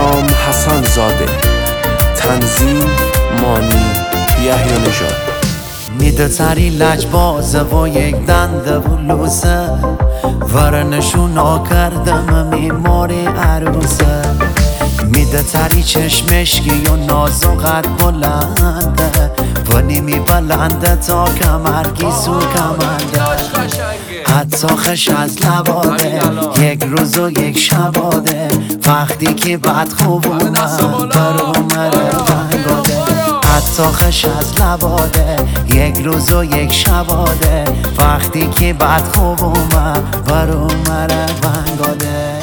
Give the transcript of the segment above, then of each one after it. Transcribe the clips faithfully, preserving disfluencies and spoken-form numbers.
نام حسن زاده، تنظیم مانی یحیی نژاد. میده تری لجبازه و یک دنده و لوسه، ورنشونا کردم میماری عروسه. میده تری چشمشکی و ناز و قد بلنده، و نیمی بلنده تا کمر گیسو کمنده. حتی خش از لباده، یک روز و یک شباده، وقتی که بد خوب اومد بر اومره بنگاده. حتی خش از لباده، یک روز و یک شباده، وقتی که بد خوب اومد بر اومره بنگاده.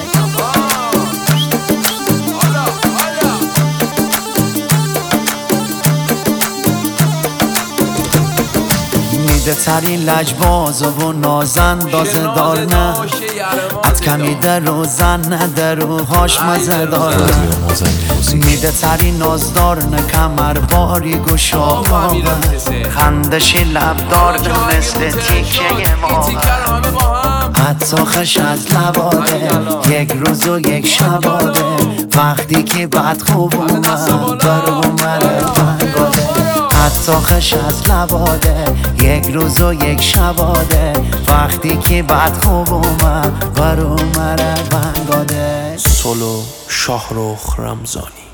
میده ترین لجباز و نازندازه دار نه، ات کمی در و زن ندر و هاش مزه دار نه. میده ترین نازدار نه، کمر باری گوشا خندشی لب دار نه، مثل تیکه ما. حتی خش از لباده، یک روز و یک شباده، وقتی که بد خوب اومد بر اومره بنگاده. حتی خش از لباده، یک روز و یک شباده، وقتی که بد خوب اومد بر اومره بنگاده. سولو شاهرخ رمضانی.